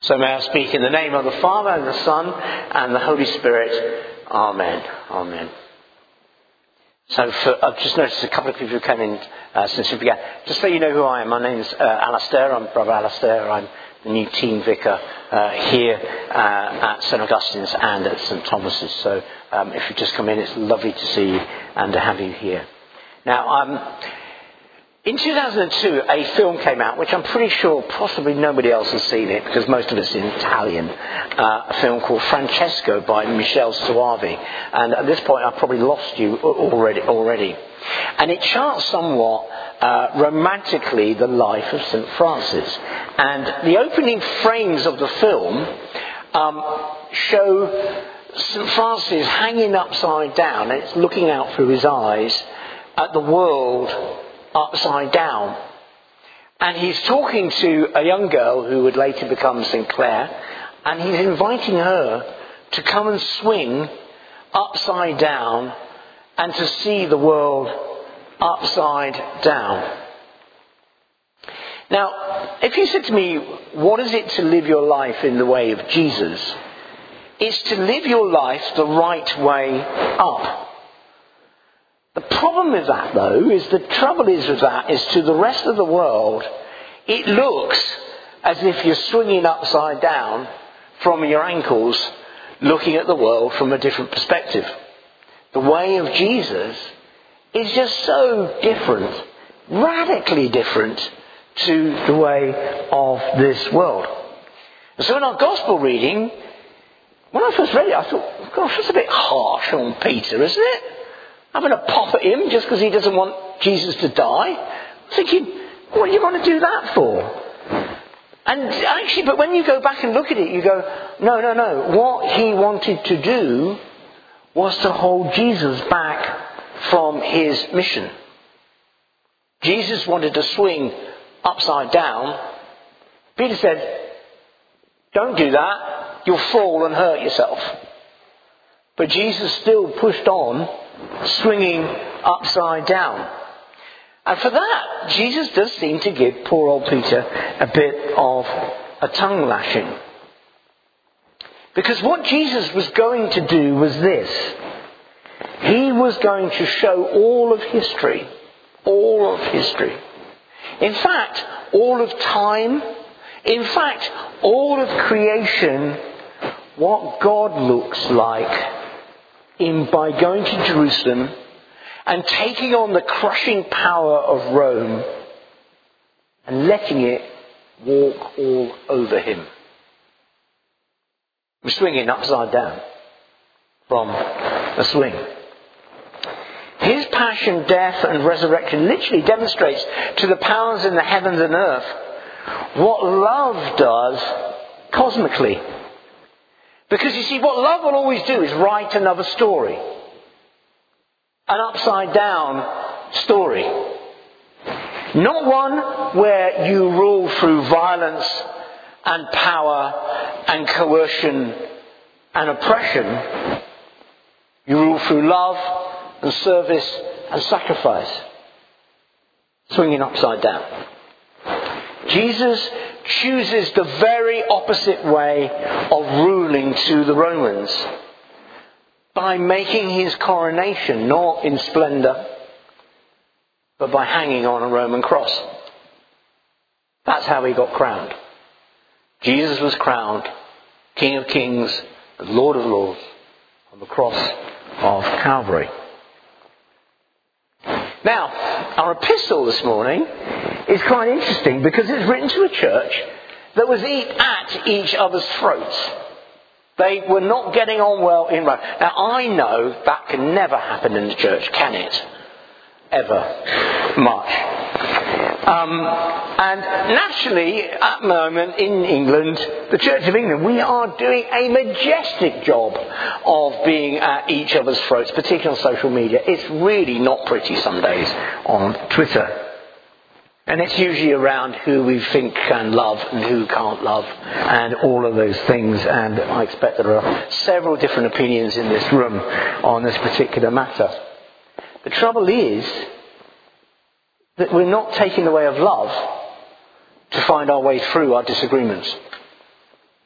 So may I speak in the name of the Father and the Son and the Holy Spirit. Amen. Amen. So I've just noticed a couple of people who came in since we began. Just so you know who I am, my name's Alastair. I'm Brother Alastair. I'm the new team vicar here at St Augustine's and at St Thomas's. So if you just come in, it's lovely to see you and to have you here. Now, in 2002, a film came out, which I'm pretty sure possibly nobody else has seen it, because most of it's in Italian. A film called Francesco by Michele Soavi. And at this point, I've probably lost you already. And it charts somewhat romantically the life of St Francis. And the opening frames of the film show St Francis hanging upside down, and it's looking out through his eyes at the world upside down. And he's talking to a young girl who would later become St Clare, and he's inviting her to come and swing upside down and to see the world upside down. Now, if you said to me, what is it to live your life in the way of Jesus? It's to live your life the right way up. The problem with that, though, is the trouble is with that is to the rest of the world, it looks as if you're swinging upside down from your ankles, looking at the world from a different perspective. The way of Jesus is just so different, radically different to the way of this world. And so in our gospel reading, when I first read it, I thought, gosh, that's a bit harsh on Peter, isn't it? Having a pop at him just because he doesn't want Jesus to die. I'm thinking, what are you going to do that for? And actually, but when you go back and look at it, you go, no. What he wanted to do was to hold Jesus back from his mission. Jesus wanted to swing upside down. Peter said, don't do that. You'll fall and hurt yourself. But Jesus still pushed on, swinging upside down. And for that, Jesus does seem to give poor old Peter a bit of a tongue lashing. Because what Jesus was going to do was this. He was going to show all of history. All of history. In fact, all of time. In fact, all of creation. What God looks like by going to Jerusalem and taking on the crushing power of Rome and letting it walk all over him. We're swinging upside down from a swing. His passion, death and resurrection literally demonstrates to the powers in the heavens and earth what love does cosmically. Because you see, what love will always do is write another story. An upside down story. Not one where you rule through violence and power and coercion and oppression. You rule through love and service and sacrifice. Swinging upside down. Jesus chooses the very opposite way of ruling to the Romans by making his coronation not in splendour but by hanging on a Roman cross. That's how he got crowned. Jesus was crowned King of Kings and Lord of Lords on the cross of Calvary. Now, our epistle this morning is quite interesting because it's written to a church that was at each other's throats. They were not getting on well in Rome. Now, I know that can never happen in the church, can it? Ever. Much. And naturally, at the moment in England, the Church of England, we are doing a majestic job of being at each other's throats, particularly on social media. It's really not pretty some days on Twitter. And it's usually around who we think can love and who can't love and all of those things. And I expect there are several different opinions in this room on this particular matter. The trouble is that we're not taking the way of love to find our way through our disagreements.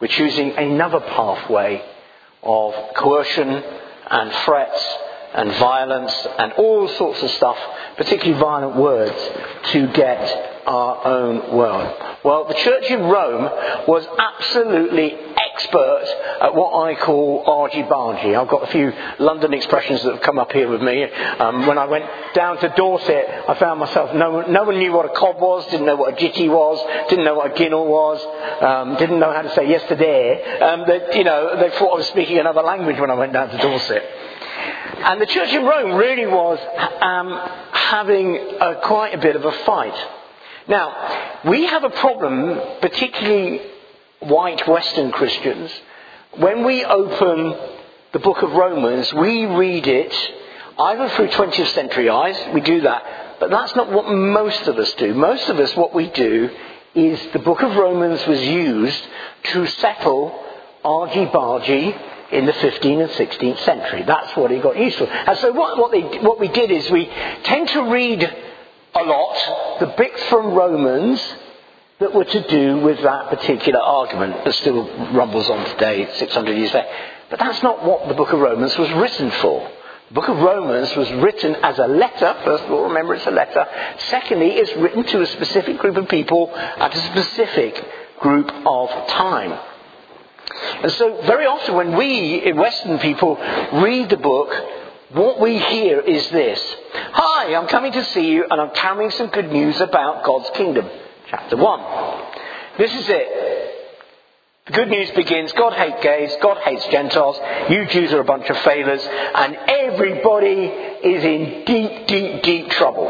We're choosing another pathway of coercion and threats and violence and all sorts of stuff, particularly violent words, to get our own will. Well, the church in Rome was absolutely expert at what I call argy-bargy. I've got a few London expressions that have come up here with me. When I went down to Dorset, I found myself, no one knew what a cob was, didn't know what a jitty was, didn't know what a ginnel was, didn't know how to say yesterday. They thought I was speaking another language when I went down to Dorset. And the church in Rome really was having quite a bit of a fight. Now, we have a problem, particularly white Western Christians. When we open the book of Romans, we read it either through 20th century eyes, we do that, but that's not what most of us do. Most of us, what we do is the book of Romans was used to settle argy-bargy in the 15th and 16th century. That's what it got used to. And so what we did is we tend to read a lot the bits from Romans that were to do with that particular argument that still rumbles on today, 600 years later. But that's not what the book of Romans was written for. The book of Romans was written as a letter. First of all, remember it's a letter. Secondly, it's written to a specific group of people at a specific group of time. And so very often when we, Western people, read the book, what we hear is this. Hi, I'm coming to see you and I'm carrying some good news about God's kingdom. Chapter 1. This is it. The good news begins, God hates gays, God hates Gentiles, you Jews are a bunch of failures, and everybody is in deep, deep, deep trouble.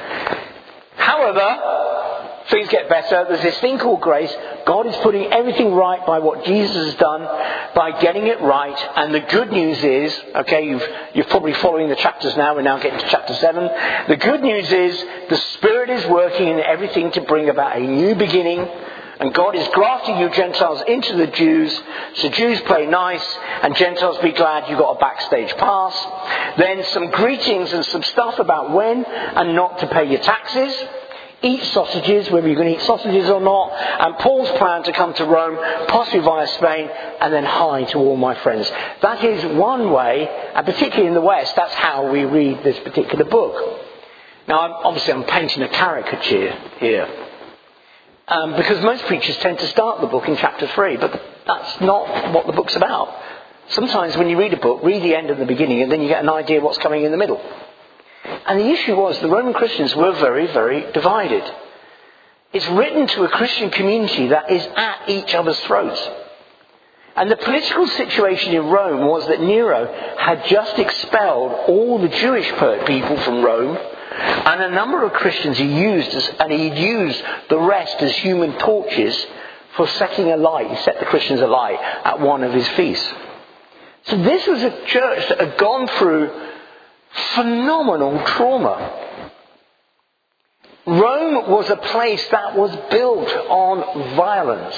However, things get better. There's this thing called grace. God is putting everything right by what Jesus has done, by getting it right. And the good news is, okay, you're probably following the chapters now. We're now getting to chapter 7. The good news is the Spirit is working in everything to bring about a new beginning. And God is grafting you Gentiles into the Jews. So Jews play nice and Gentiles be glad you got a backstage pass. Then some greetings and some stuff about when and not to pay your taxes. Eat sausages, whether you're going to eat sausages or not, and Paul's plan to come to Rome, possibly via Spain, and then hi to all my friends. That is one way, and particularly in the West, that's how we read this particular book. Now, I'm painting a caricature here, because most preachers tend to start the book in chapter 3, but that's not what the book's about. Sometimes when you read a book, read the end and the beginning, and then you get an idea of what's coming in the middle. And the issue was the Roman Christians were very, very divided. It's written to a Christian community that is at each other's throats. And the political situation in Rome was that Nero had just expelled all the Jewish people from Rome, and a number of Christians he'd used the rest as human torches for setting alight. He set the Christians alight at one of his feasts. So this was a church that had gone through phenomenal trauma. Rome was a place that was built on violence.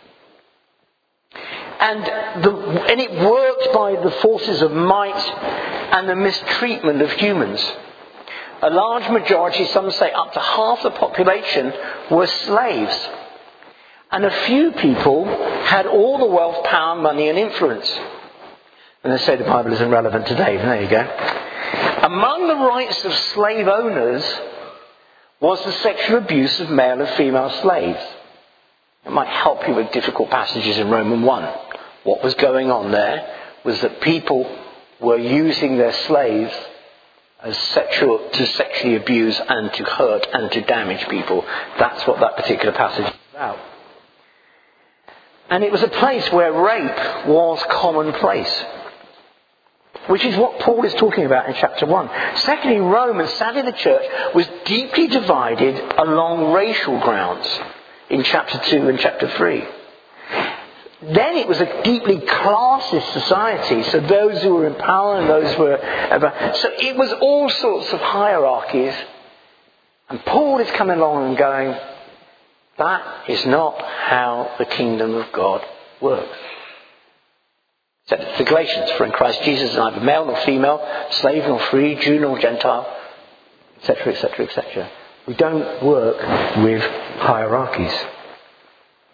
And it worked by the forces of might and the mistreatment of humans. A large majority, some say up to half the population, were slaves. And a few people had all the wealth, power, money and influence. And they say the Bible isn't relevant today. There you go. Among the rights of slave owners was the sexual abuse of male and female slaves. It might help you with difficult passages in Romans 1. What was going on there was that people were using their slaves as to sexually abuse and to hurt and to damage people. That's what that particular passage is about. And it was a place where rape was commonplace, which is what Paul is talking about in chapter 1. Secondly, Rome, and sadly the church, was deeply divided along racial grounds in chapter 2 and chapter 3. Then it was a deeply classist society, so those who were in power and those who were... So it was all sorts of hierarchies. And Paul is coming along and going, that is not how the kingdom of God works. Said to the Galatians, for in Christ Jesus is neither male nor female, slave nor free, Jew nor Gentile, etc., etc., etc. We don't work with hierarchies.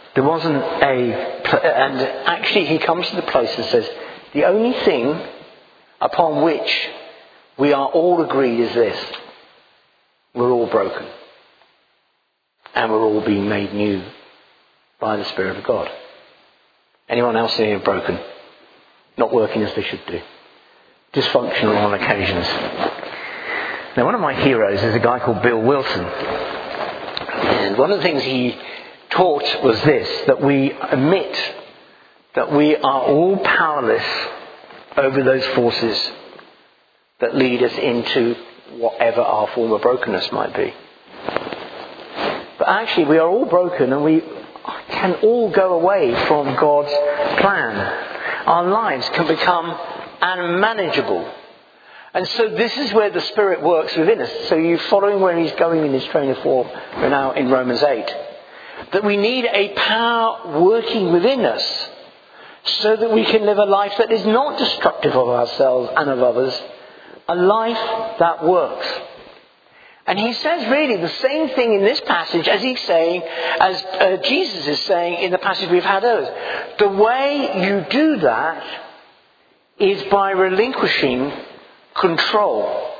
There wasn't and actually he comes to the place and says, the only thing upon which we are all agreed is this: we're all broken. And we're all being made new by the Spirit of God. Anyone else here broken? Not working as they should do? Dysfunctional on occasions? Now, one of my heroes is a guy called Bill Wilson. And one of the things he taught was this: that we admit that we are all powerless over those forces that lead us into whatever our form of brokenness might be. But actually we are all broken, and we can all go away from God's plan. Our lives can become unmanageable. And so this is where the Spirit works within us. So you're following where he's going in his train of thought. We're now in Romans 8. That we need a power working within us so that we can live a life that is not destructive of ourselves and of others. A life that works. And he says really the same thing in this passage as he's saying, as Jesus is saying in the passage we've had earlier. The way you do that is by relinquishing control.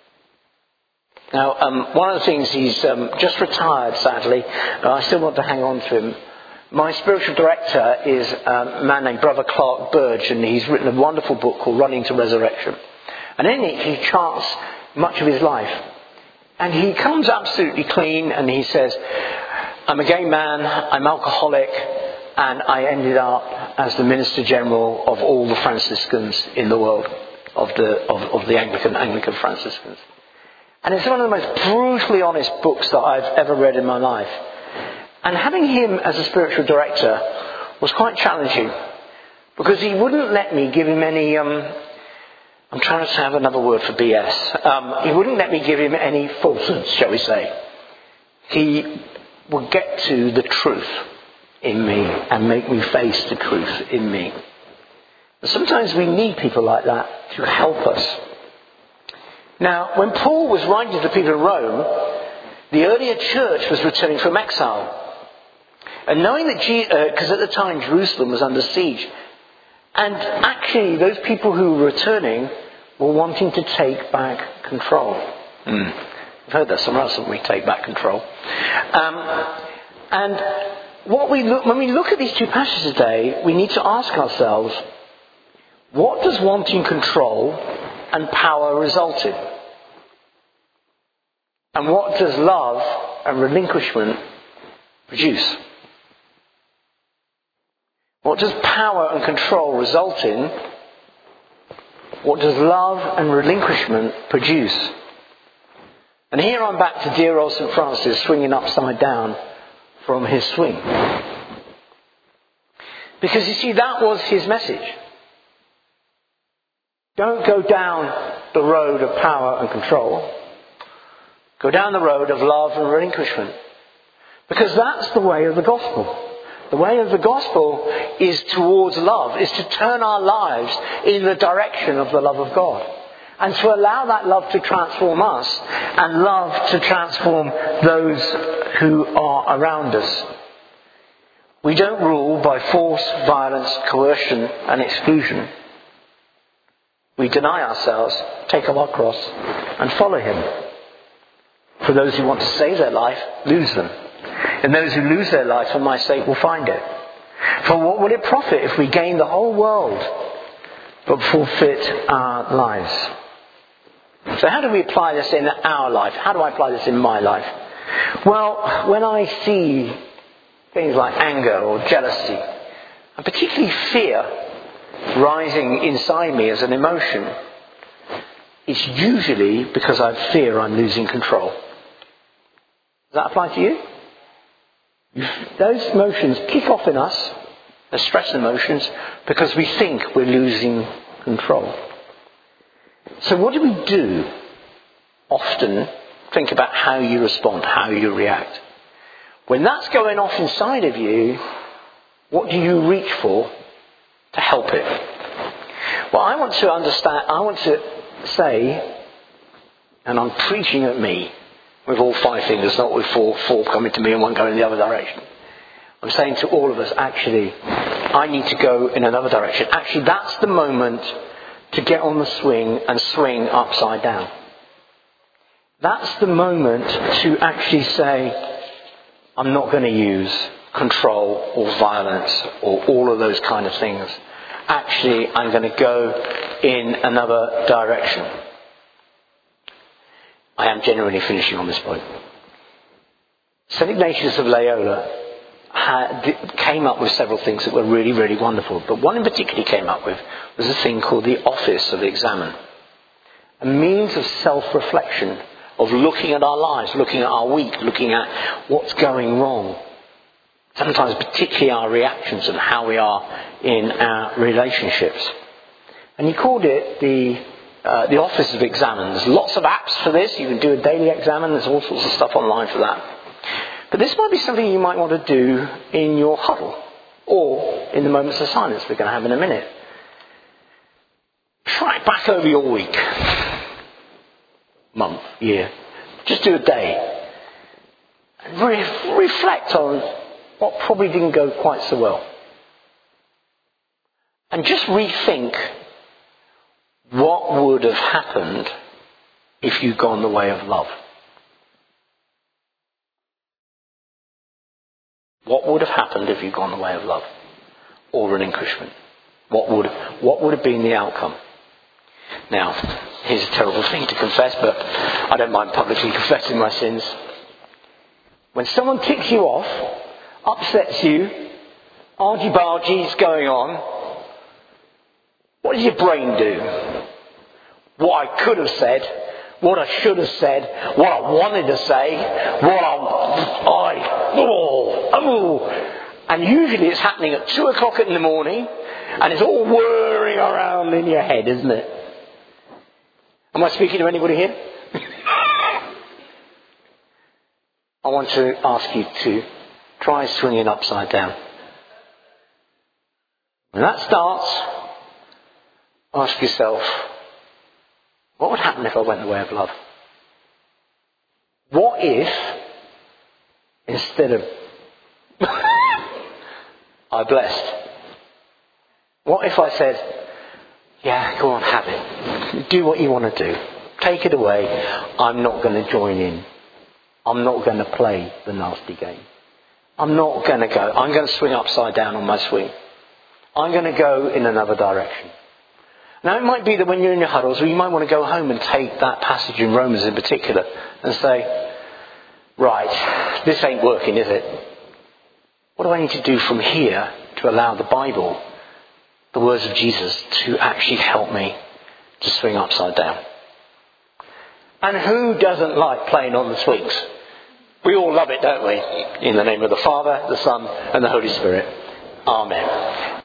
Now, one of the things, he's just retired, sadly. I still want to hang on to him. My spiritual director is a man named Brother Clark Burge, and he's written a wonderful book called Running to Resurrection. And in it he charts much of his life. And he comes absolutely clean, and he says, I'm a gay man, I'm alcoholic, and I ended up as the Minister General of all the Franciscans in the world, of the Anglican Franciscans. And it's one of the most brutally honest books that I've ever read in my life. And having him as a spiritual director was quite challenging, because he wouldn't let me give him any... I'm trying to have another word for BS. He wouldn't let me give him any falsehoods, shall we say. He would get to the truth in me and make me face the truth in me. And sometimes we need people like that to help us. Now, when Paul was writing to the people of Rome, the earlier church was returning from exile. And knowing that, because at the time Jerusalem was under siege, and actually those people who were returning were wanting to take back control. I've heard that somewhere else, haven't we? Take back control. And when we look at these two passages today, we need to ask ourselves, what does wanting control and power result in? And what does love and relinquishment produce? What does power and control result in? What does love and relinquishment produce? And here I'm back to dear old St. Francis swinging upside down from his swing. Because you see, that was his message. Don't go down the road of power and control. Go down the road of love and relinquishment. Because that's the way of the gospel. The way of the gospel is towards love, is to turn our lives in the direction of the love of God. And to allow that love to transform us, and love to transform those who are around us. We don't rule by force, violence, coercion and exclusion. We deny ourselves, take up our cross and follow him. For those who want to save their life, lose them. And those who lose their life for my sake will find it. For what will it profit if we gain the whole world but forfeit our lives? So how do we apply this in our life? How do I apply this in my life? Well, when I see things like anger or jealousy, and particularly fear rising inside me as an emotion, it's usually because I fear I'm losing control. Does that apply to you? Those emotions kick off in us, the stress emotions, because we think we're losing control. So what do we do? Often think about how you respond, how you react. When that's going off inside of you, what do you reach for to help it? Well, I want to say, and I'm preaching at me, with all five fingers, not with four coming to me and one going in the other direction. I'm saying to all of us, actually, I need to go in another direction. Actually, that's the moment to get on the swing and swing upside down. That's the moment to actually say, I'm not going to use control or violence or all of those kind of things. Actually, I'm going to go in another direction. I am genuinely finishing on this point. St. Ignatius of Loyola came up with several things that were really, really wonderful. But one in particular he came up with was a thing called the office of examen. A means of self-reflection, of looking at our lives, looking at our week, looking at what's going wrong. Sometimes particularly our reactions and how we are in our relationships. And he called it the office of examen. There's lots of apps for this. You can do a daily examen. There's all sorts of stuff online for that. But this might be something you might want to do in your huddle or in the moments of silence we're going to have in a minute. Try back over your week, month, year. Just do a day. And reflect on what probably didn't go quite so well. And just rethink what would have happened if you'd gone the way of love. What would have happened if you'd gone the way of love or relinquishment? What would have been the outcome? Now, here's a terrible thing to confess, but I don't mind publicly confessing my sins. When someone ticks you off, upsets you, argy-bargy's going on, what does your brain do? What I could have said, what I should have said, what I wanted to say, and usually it's happening at 2 o'clock in the morning, and it's all whirring around in your head, isn't it? Am I speaking to anybody here? I want to ask you to try swinging upside down. When that starts, ask yourself, what would happen if I went the way of love? What if, instead of I blessed, what if I said, yeah, go on, have it. Do what you want to do. Take it away. I'm not going to join in. I'm not going to play the nasty game. I'm not going to go. I'm going to swing upside down on my swing. I'm going to go in another direction. Now, it might be that when you're in your huddles, you might want to go home and take that passage in Romans in particular and say, right, this ain't working, is it? What do I need to do from here to allow the Bible, the words of Jesus, to actually help me to swing upside down? And who doesn't like playing on the swings? We all love it, don't we? In the name of the Father, the Son, and the Holy Spirit. Amen.